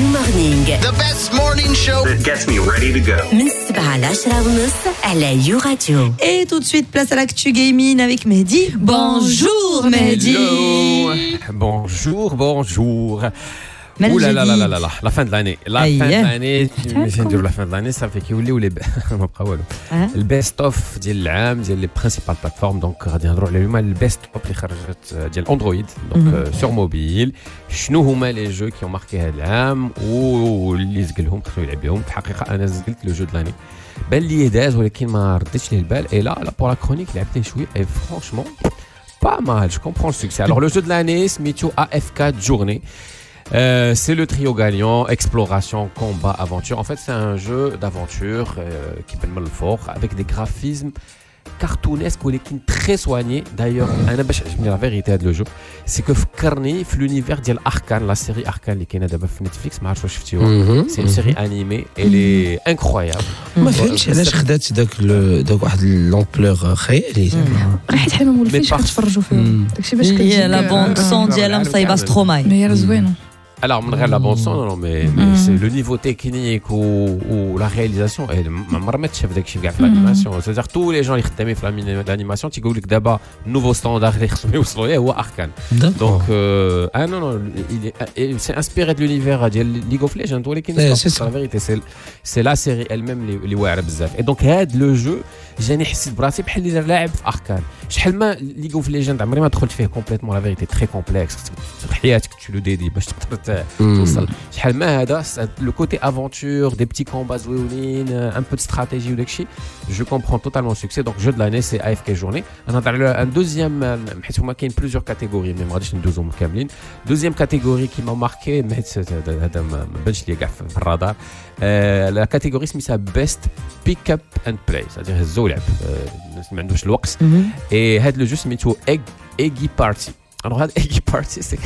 Morning. The best morning show that gets me ready to go. من 7 ل 10:30 على يو راديو. Et tout de suite, place à l'actu gaming avec Mehdi. Bonjour Mehdi. Bonjour. Ouh là là là là là, la fin de l'année. La fin de l'année, ça fait qu'il y a le best of ديال العام ديال les principales plateformes. Donc غادي نهضروا على اليوم le best of اللي خرجت ديال اندرويد donc sur mobile. شنو هما les jeux qui ont marqué هذا العام واللي زقلهم خصو يلعب بهم. في الحقيقه انا زقلت لو جو دو لاني بان لي داز ولكن ما رديتش ليه البال. Et là pour la chronique لعبت شويه et franchement pas mal, je comprends le succès. Alors le jeu de l'année, Smithio AF4 Journée. C'est le trio gagnant, exploration, combat, aventure. En fait, c'est un jeu d'aventure qui peut mal fort, avec des graphismes cartoonesques ou très soignés. D'ailleurs, la vérité de le jeu, c'est que Fkarni, l'univers de Arkane, la série Arkane qui est sur Netflix, c'est une série animée, elle est incroyable. ما فهمتش علاش خدات داك واحد لامبلور خيالي زعما حيت حنا ما ولفيش كتفرجوا فيهم داكشي باش هي لا بوند سون ديالها مصايبه ستروماي ما هي زوينه. Alors, la bande son, non, mais c'est le niveau technique ou la réalisation, elle m'a chef l'animation. C'est-à-dire tous les gens qui travaillent l'animation, tu dis que d'abord nouveau standard ou Arkane. Donc non, c'est inspiré de l'univers de League of Legends. C'est la vérité, c'est la série elle-même les ouara bzaf. Et donc le jeu, j'ai حسيت براسي بحال اللي لاعب في Arkane. شحال ما League of Legends عمري ما دخلت فيه complètement, la vérité très complexe. حياتك tu le dédies باش تقدر شحال ما هذا le côté aventure, des petits combats زوينين, un peu de stratégie ou داكشي. Je comprends totalement le succès. Donc jeu de l'année c'est AFK Journée. On a un deuxième حيت هما كاين plusieurs catégories mais ما غاديش ندوزهم كاملين. Deuxième catégorie qui m'a marqué هذا ما بانش لي كاع في الرادار. La catégorie سميتها best pick up and play, c'est-à-dire هزو لعب ما عندوش الوقت. Et هذا لو جو سميتو Eggy Party. Alors هذا Eggy Party c'est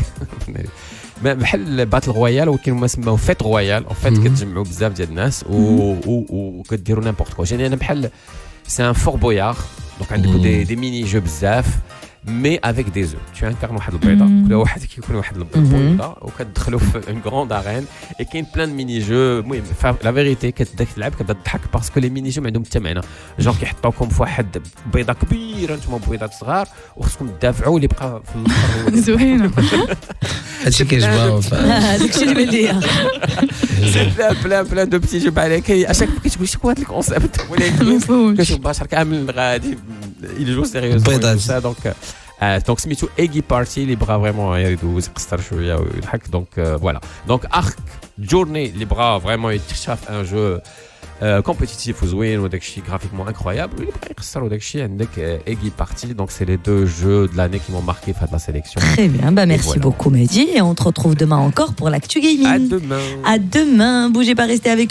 بحال باتل رويال ولكن هما سماو فيت رويال. ان فيت كتجمعوا بزاف ديال الناس وكديروا نيمبورط كوا. يعني انا بحال سي ان فور بويار دونك عندك دي ميني جو بزاف mais avec des œufs. Tu incarnes واحد البيضه كل واحد كيكون واحد البيضه وكتدخلوا في une grande arène et كاين plein de mini jeux. المهم la vérité كتبدا تلعب كتبدا تضحك باسكو لي ميني جو عندهم حتى معنى. جونغ كيحطوكم في واحد بيضه كبيره نتوما بيضات صغار وخصكم تدافعوا اللي بقى في الاخر. زوينه هادشي كيعجبها داكشي اللي بان ليا. سي بلان دو بتي جو بحال هكا اشاك كتقول شكون هذا الكونسيبت ولكن كتشوف بشر كامل غادي يجوا سيريوز دونك donc سميتو Eggy Party اللي بغا فريمون يدوز يقصر شويه ويضحك. دونك فوالا دونك AFK Journée اللي بغا فريمون يكتشف ان جو compétitif وزوين وداكشي graphiquement incroyable واللي بغا يقصر وداكشي عندك Eggy Party. Donc c'est les deux jeux de l'année qui m'ont marqué dans la sélection. Très bien, merci beaucoup Mehdi et on te retrouve demain encore pour l'actu gaming. À demain. À demain, bougez pas, restez avec